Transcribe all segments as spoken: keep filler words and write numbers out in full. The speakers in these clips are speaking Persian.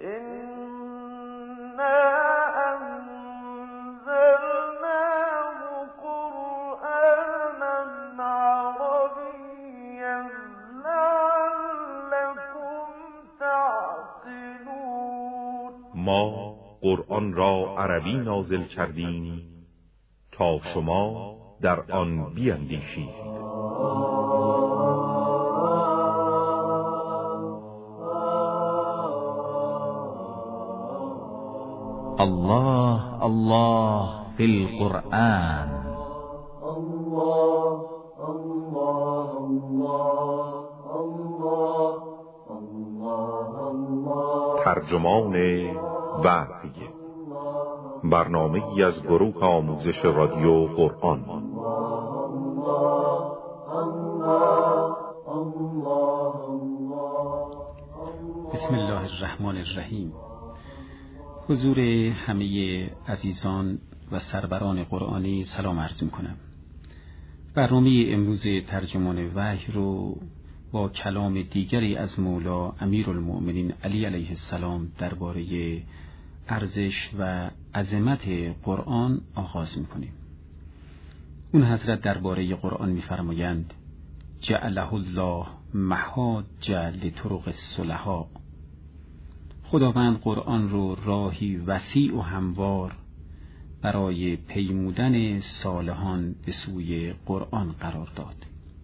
ما قرآن را عربی نازل کردیم تا شما در آن بیندیشید. الله الله فی القرآن. الله الله الله الله الله. ترجمان وحی، برنامه‌ای از گروه آموزش رادیو قرآن. بسم الله الرحمن الرحیم. حضور همه عزیزان و سروران قرآنی سلام عرض می‌کنم. برنامه امروز ترجمان وحی رو با کلام دیگری از مولا امیرالمؤمنین علی علیه السلام درباره ارزش و عظمت قرآن آغاز می‌کنیم. اون حضرت درباره قرآن می‌فرمایند: جعله الله محاج لطرق الصلحاء. خداوند قرآن رو راهی وسیع و هموار برای پیمودن صالحان به سوی قرآن قرار داد.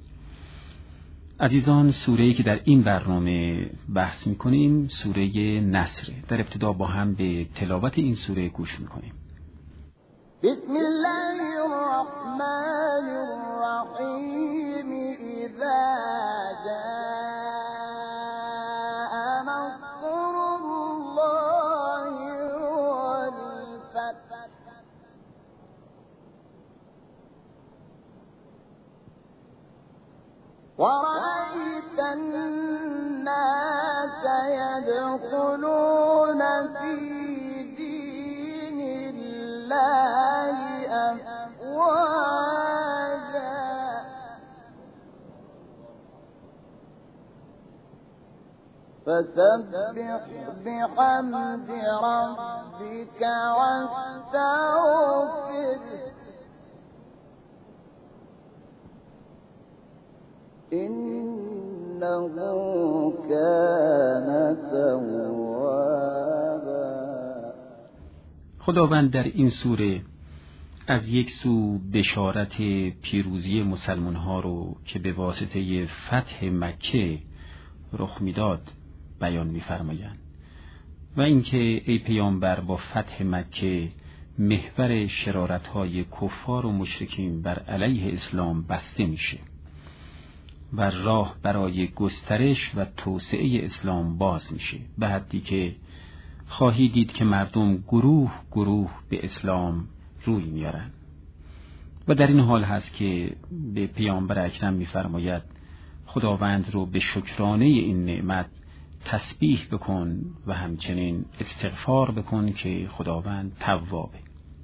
عزیزان، سوره‌ای که در این برنامه بحث می‌کنیم سوره نصر. در ابتدا با هم به تلاوت این سوره گوش می‌کنیم. بسم الله الرحمن الرحیم. اذا جاء نصر الله والفتح ورأيت الناس يدخلون في دين الله أفواجا فسبح بحمد ربك واستغفره إنه كان توابا. خداوند در این سوره از یک سو بشارت پیروزی مسلمان ها رو که به واسطه فتح مکه رخ میداد بیان می‌فرمایند و اینکه ای پیامبر با فتح مکه محور شرارت‌های کفار و مشرکین بر علیه اسلام بسته میشه و راه برای گسترش و توسعه اسلام باز میشه، به حدی که خواهی دید که مردم گروه گروه به اسلام روی میارن. و در این حال هست که به پیامبر اکرم میفرماید خداوند رو به شکرانه این نعمت تسبیح بکن و همچنین استغفار بکن که خداوند توابه.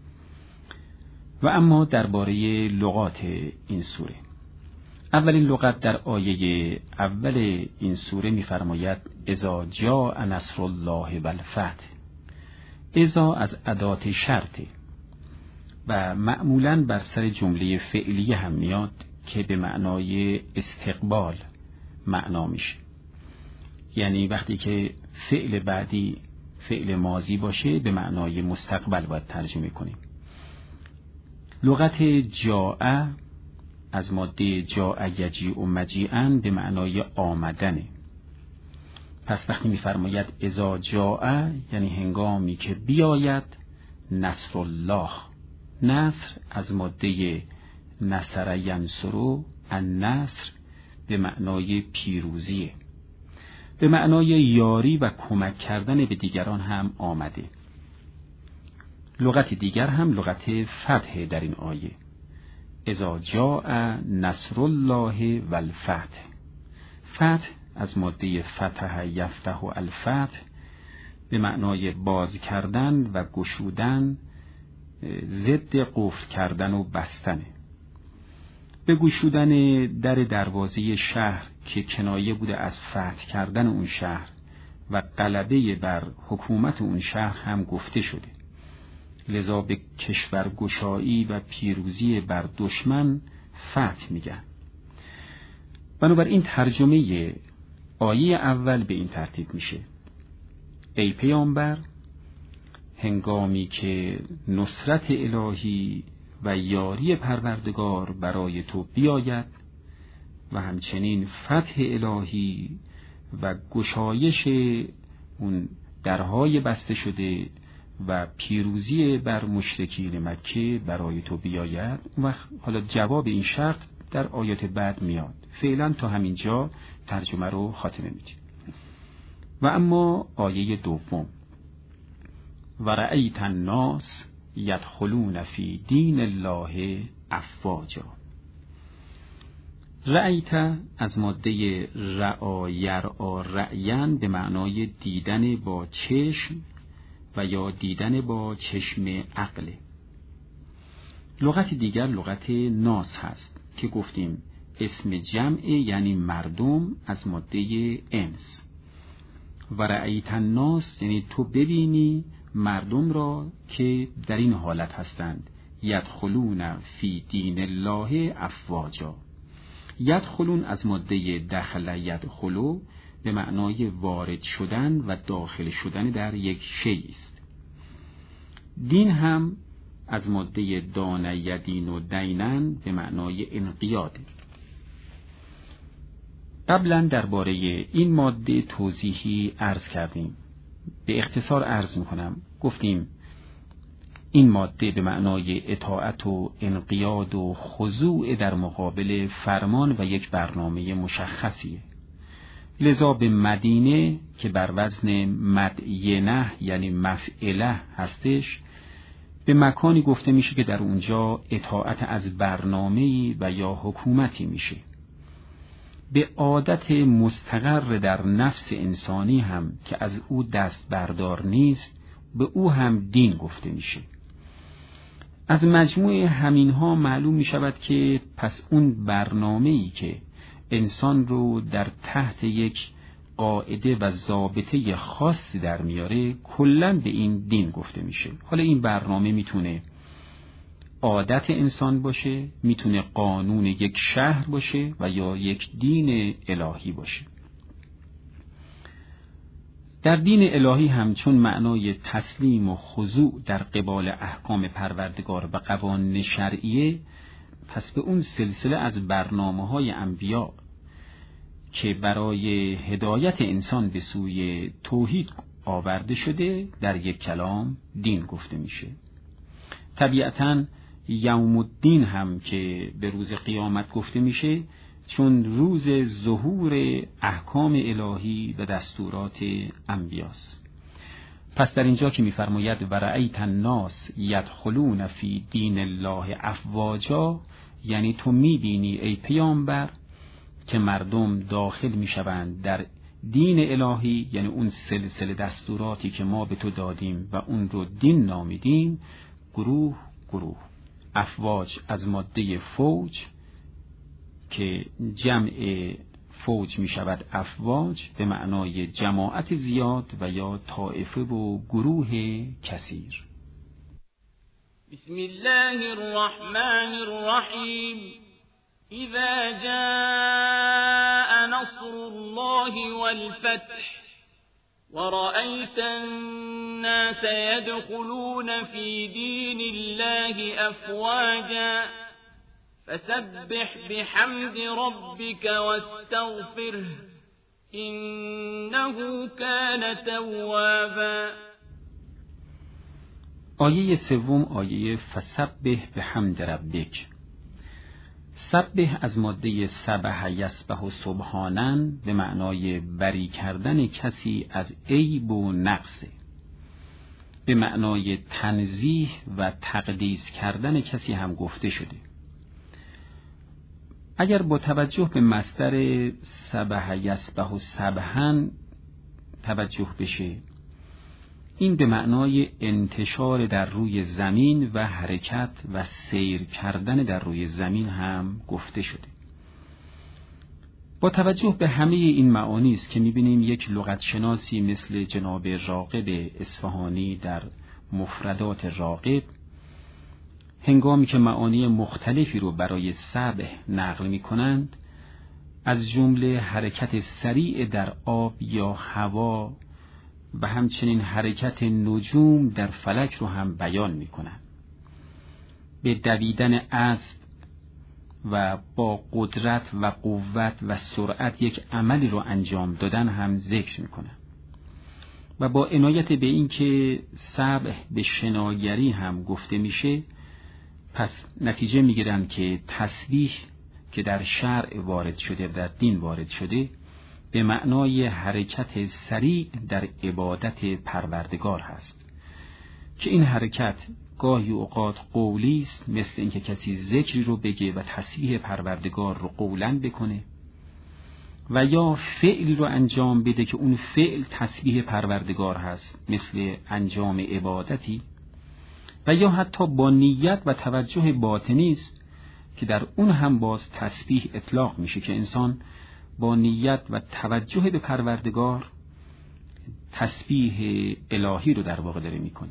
و اما درباره لغات این سوره، اولین لغت در آیه اول این سوره می‌فرماید اذا جاء نصر الله والفتح. اذا از ادات شرطه و معمولاً بر سر جمله فعلی هم میاد که به معنای استقبال معنا میشه. یعنی وقتی که فعل بعدی فعل ماضی باشه به معنای مستقبل باید ترجمه کنیم. لغت جاء از ماده جاء یجیء و مجیئا به معنای آمدنه. پس وقتی می‌فرماید اذا جاء یعنی هنگامی که بیاید نصر الله. نصر از ماده نصر ینصر، النصر به معنای پیروزیه، به معنای یاری و کمک کردن به دیگران هم آمده. لغت دیگر هم لغت فتح در این آیه اذا جاء نصر الله والفتح. فتح از ماده فتح یفتح الفتح به معنای باز کردن و گشودن، ضد قفل کردن و بستنه. به گشودن در دروازه شهر که کنایه بوده از فتح کردن اون شهر و غلبه بر حکومت اون شهر هم گفته شده. لذا به کشورگشایی و پیروزی بر دشمن فتح میگن. بنابراین ترجمه آیه اول به این ترتیب میشه: ای پیامبر، هنگامی که نصرت الهی و یاری پروردگار برای تو بیاید و همچنین فتح الهی و گشایش اون درهای بسته شده و پیروزی بر مشرکین مکه برای تو بیاید، و حالا جواب این شرط در آیات بعد میاد. فعلا تا همین جا ترجمه رو خاتمه میدیم. و اما آیه دوم: و رأیت الناس یدخلون فی دین الله افواجا. رأیت از ماده رعا یرعا رأیان به معنای دیدن با چشم و یا دیدن با چشم عقل. لغت دیگر لغت ناس هست که گفتیم اسم جمع یعنی مردم از ماده انس. و رأیت الناس یعنی تو ببینی مردم را که در این حالت هستند. یدخلون فی دین الله افواجا. یدخلون از ماده دخل یدخلو به معنای وارد شدن و داخل شدن در یک شیء است. دین هم از ماده دان یدین و دینن به معنای انقیاد. قبلا درباره این ماده توضیحی عرض کردیم. به اختصار عرض میکنم. گفتیم این ماده به معنای اطاعت و انقیاد و خضوع در مقابل فرمان و یک برنامه مشخصیه. لذا به مدینه که بر وزن مدینه یعنی مفعله هستش، به مکانی گفته میشه که در اونجا اطاعت از برنامه‌ای و یا حکومتی میشه. به عادت مستقر در نفس انسانی هم که از او دست بردار نیست، به او هم دین گفته میشه. از مجموع همینها معلوم می شود که پس اون برنامه‌ای که انسان رو در تحت یک قاعده و ضابطه خاصی در میاره کلاً به این دین گفته میشه. حالا این برنامه میتونه عادت انسان باشه، میتونه قانون یک شهر باشه و یا یک دین الهی باشه. در دین الهی هم چون معنای تسلیم و خضوع در قبال احکام پروردگار و قوانین شرعیه، پس به اون سلسله از برنامه‌های انبیا که برای هدایت انسان به سوی توحید آورده شده در یک کلام دین گفته میشه. طبیعتاً یوم الدین هم که به روز قیامت گفته میشه چون روز ظهور احکام الهی و دستورات انبیاست. پس در اینجا که میفرماید و رأیت الناس یدخلون فی دین الله افواجا، یعنی تو میبینی ای پیامبر که مردم داخل میشوند در دین الهی، یعنی اون سلسله دستوراتی که ما به تو دادیم و اون رو دین نامیدیم، گروه گروه. افواج از ماده فوج که جمع فوج می شود افواج به معنای جماعت زیاد و یا طائفه و گروه کثیر. بسم الله الرحمن الرحیم. اذا جاء نصر الله والفتح ورأيت الناس يدخلون في دين الله أفواجا فسبح بحمد ربك واستغفره إنه كان توابا. آیه سوم آیه فسبح بحمد ربک. سبح از ماده سبح یسبح و سبحانن به معنای بری کردن کسی از عیب و نقص، به معنای تنزیه و تقدیس کردن کسی هم گفته شده. اگر با توجه به مصدر سبح یسبح و سبحن توجه بشه، این به معنای انتشار در روی زمین و حرکت و سیر کردن در روی زمین هم گفته شده. توجه به همه این معانی است که می‌بینیم یک لغتشناسی مثل جناب راغب اصفهانی در مفردات راغب هنگامی که معانی مختلفی رو برای سبح نقل می‌کنند، از جمله حرکت سریع در آب یا هوا و همچنین حرکت نجوم در فلک رو هم بیان می‌کنند. به دویدن اسب و با قدرت و قوت و سرعت یک عملی رو انجام دادن هم ذکر می‌کنند. و با عنایت به این که سبح به شناگری هم گفته میشه، پس نتیجه میگیرن که تسبیح که در شرع وارد شده و در دین وارد شده به معنای حرکت سریع در عبادت پروردگار هست، که این حرکت گاهی اوقات قولی است، مثل اینکه کسی ذکری رو بگه و تسبیح پروردگار رو قولاً بکنه، و یا فعلی رو انجام بده که اون فعل تسبیح پروردگار هست، مثل انجام عبادتی، و یا حتی با نیت و توجه باطنی است که در اون هم باز تسبیح اطلاق میشه، که انسان با نیت و توجه به پروردگار تسبیح الهی رو در واقع داره میکنه.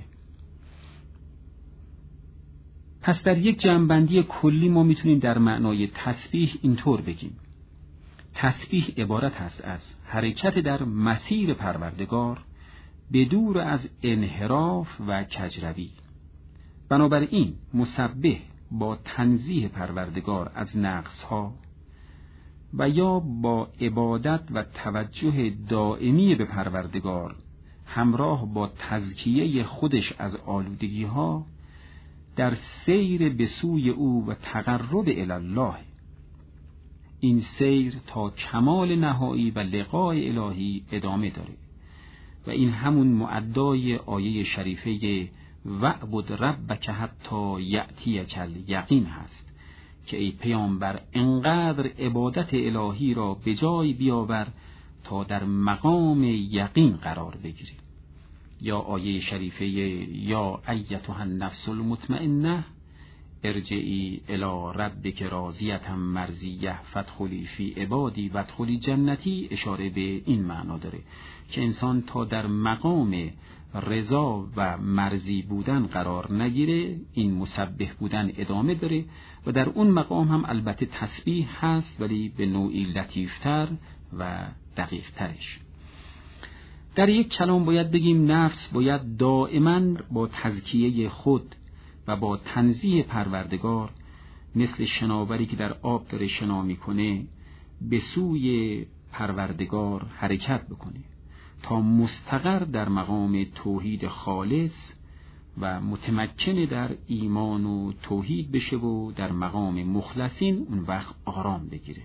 پس در یک جمع‌بندی کلی ما میتونیم در معنای تسبیح اینطور بگیم: تسبیح عبارت هست از حرکت در مسیر پروردگار بدور از انحراف و کجروی. بنابراین مسبح با تنزیه پروردگار از نقصها و یا با عبادت و توجه دائمی به پروردگار همراه با تزکیه خودش از آلودگی‌ها در سیر به سوی او و تقرب الی الله. این سیر تا کمال نهایی و لقای الهی ادامه داره و این همون معدای آیه شریفه وعبد ربک حتی یأتیک الیقین هست که ای پیامبر انقدر عبادت الهی را به جای بیاور تا در مقام یقین قرار بگیری. یا آیه شریفه یا ایتها النفس المطمئنه ارجعی الی ربک راضیة مرضیه فادخلی فی عبادی وادخلی جنتی، اشاره به این معنا داره که انسان تا در مقام رضا و مرضی بودن قرار نگیره، این مسبح بودن ادامه داره و در اون مقام هم البته تسبیح هست، ولی به نوعی لطیفتر و دقیق ترش. در یک کلام باید بگیم نفس باید دائما با تزکیه خود و با تنزیه پروردگار مثل شناوری که در آب داره شنا میکنه به سوی پروردگار حرکت بکنه تا مستقر در مقام توحید خالص و متمکن در ایمان و توحید بشه و در مقام مخلصین اون وقت آرام بگیره.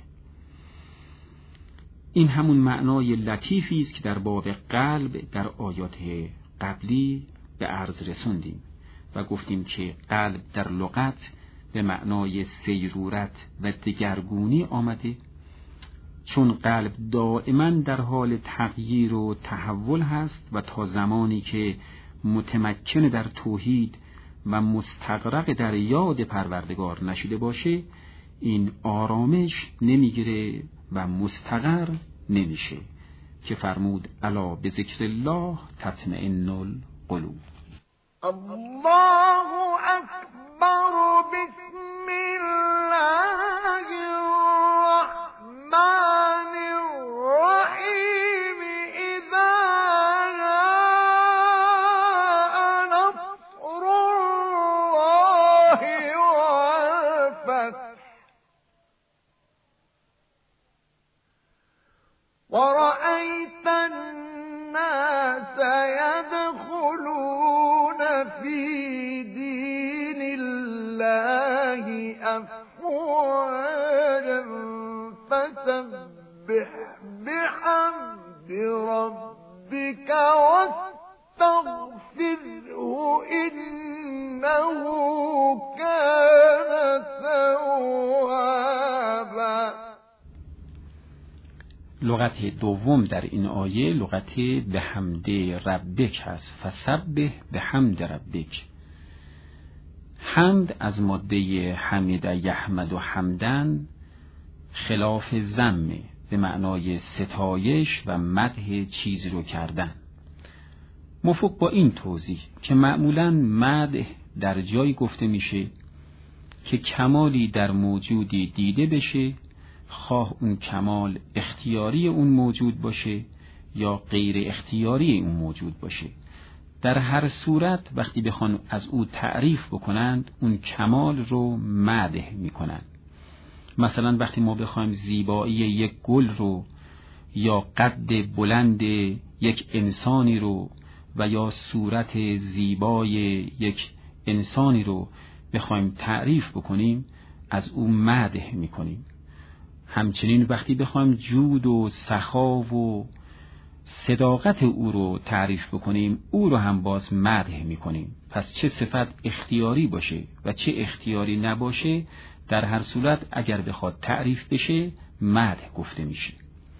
این همون معنای لطیفی است که در باب قلب در آیات قبلی به عرض رسوندیم و گفتیم که قلب در لغت به معنای سیرورت و دگرگونی آمده، چون قلب دائما در حال تغییر و تحول هست و تا زمانی که متمکن در توحید و مستغرق در یاد پروردگار نشده باشه این آرامش نمیگیره و مستقر نمیشه، که فرمود الا بذکر الله تطمئن القلوب. الله اکبر. بسم الله الرحمن الرحیم. اذا جاء نصر الله والفتح ورأيت الناس يدخلون في دين الله أفواجا فسبح بحمد ربك واستغفره إنه كان توابا. لغت دوم در این آیه لغت به حمد ربک هست. فسبح به حمد ربک. حمد از ماده حمد یحمد و حمدن خلاف ذم، به معنای ستایش و مدح چیزی رو کردن. موافق با این توضیح که معمولاً مدح در جایی گفته میشه که کمالی در موجودی دیده بشه، خواه اون کمال اختیاری اون موجود باشه یا غیر اختیاری اون موجود باشه. در هر صورت وقتی بخوان از او تعریف بکنند اون کمال رو مدح میکنند. مثلا وقتی ما بخوایم زیبایی یک گل رو یا قد بلند یک انسانی رو و یا صورت زیبای یک انسانی رو بخوایم تعریف بکنیم از او مدح میکنیم. همچنین وقتی بخوایم جود و سخا و صداقت او رو تعریف بکنیم او رو هم باز مدح میکنیم. پس چه صفت اختیاری باشه و چه اختیاری نباشه، در هر صورت اگر بخواد تعریف بشه مدح گفته میشه.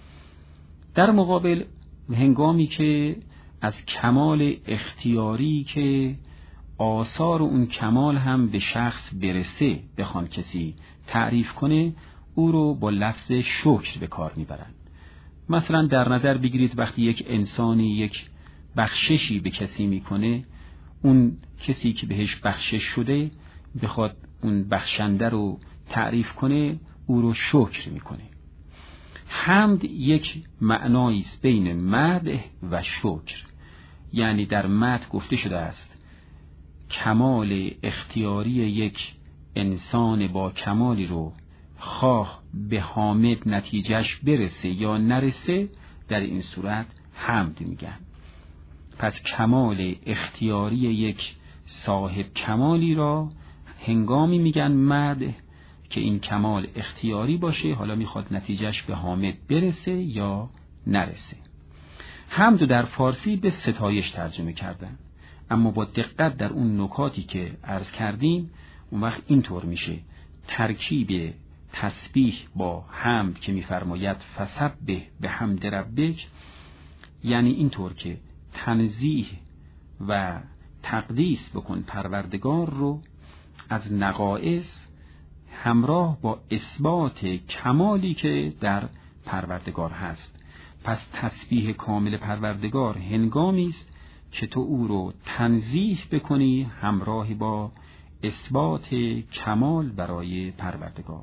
در مقابل هنگامی که از کمال اختیاری که آثار اون کمال هم به شخص برسه بخوان کسی تعریف کنه، او رو با لفظ شکر به کار میبرن. مثلا در نظر بگیرید وقتی یک انسانی یک بخششی به کسی میکنه، اون کسی که بهش بخشش شده بخواد اون بخشنده رو تعریف کنه، او رو شکر میکنه. حمد یک معنایی است بین مدح و شکر. یعنی در مدح گفته شده است کمال اختیاری یک انسان با کمالی رو خواه به حامد نتیجهش برسه یا نرسه، در این صورت حمد میگن. پس کمال اختیاری یک صاحب کمالی را هنگامی میگن مدح که این کمال اختیاری باشه، حالا میخواد نتیجهش به حامد برسه یا نرسه. حمد در فارسی به ستایش ترجمه کردن، اما با دقت در اون نکاتی که عرض کردیم اون وقت اینطور میشه ترکیب تسبیح با حمد که میفرماید فسبح بحمد ربک، یعنی اینطور که تنزیه و تقدیس بکن پروردگار رو از نقائص همراه با اثبات کمالی که در پروردگار هست. پس تسبیح کامل پروردگار هنگامی است که تو او رو تنزیه بکنی همراه با اثبات کمال برای پروردگار.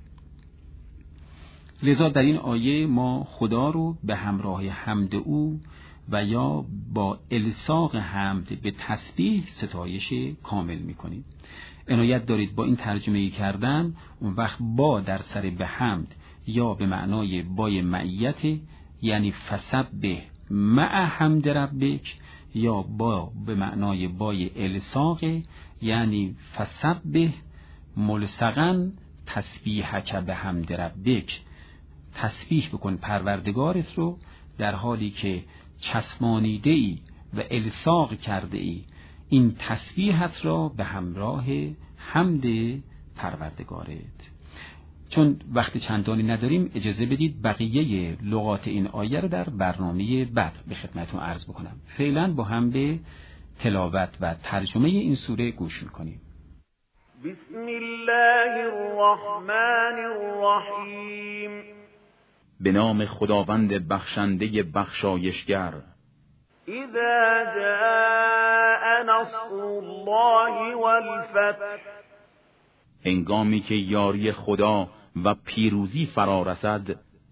لذا در این آیه ما خدا رو به همراه حمد او و یا با الصاق حمد به تسبیح ستایش کامل میکنیم. عنایت دارید با این ترجمه کردن اون وقت با در سر به حمد یا به معنای بای معیت، یعنی فسبح مع حمد ربک، یا با به معنای بای الصاق، یعنی فسبح ملصقاً تسبیحک به حمد ربک، تسبیح بکن پروردگارت رو در حالی که چسبانیده ای و الصاق کرده ای این تسبیحت را به همراه حمد پروردگارت. چون وقت چندانی نداریم اجازه بدید بقیه لغات این آیه رو در برنامه بعد به خدمتتون عرض بکنم. فعلا با هم به تلاوت و ترجمه این سوره گوش میکنیم. بسم الله الرحمن الرحیم. به نام خداوند بخشنده بخشایشگر. اذا جاء نصر الله والفتح. هنگامی که یاری خدا و پیروزی فرا رسد.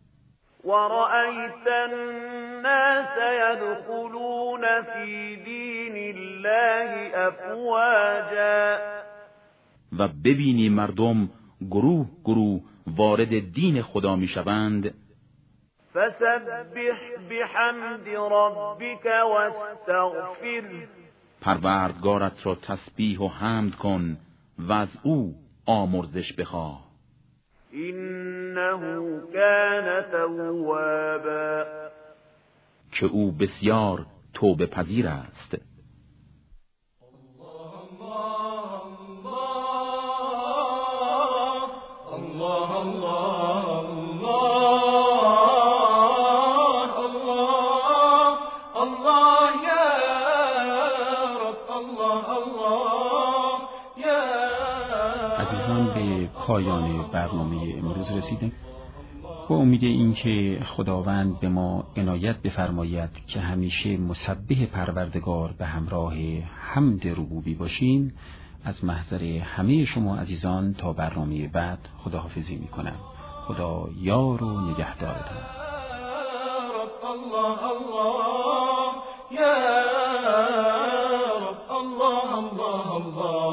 ورأيت الناس يدخلون في دين الله افواجا. و ببینی مردم گروه گروه وارد دین خدا میشوند. فسبح بحمد ربك واستغفره. پروردگارت را تسبیح و حمد کن و از او آمرزش بخواه. انه كان توابا. که او بسیار توبه پذیر است. عزیزان به پایان برنامه امروز رسیدیم. با امید اینکه خداوند به ما عنایت بفرماید که همیشه مسبح پروردگار به همراه حمد ربوبی باشیم، از محضر همه شما عزیزان تا برنامه بعد خداحافظی میکنم. خدا یار و نگهدارتان. الله الله یا رب الله الله الله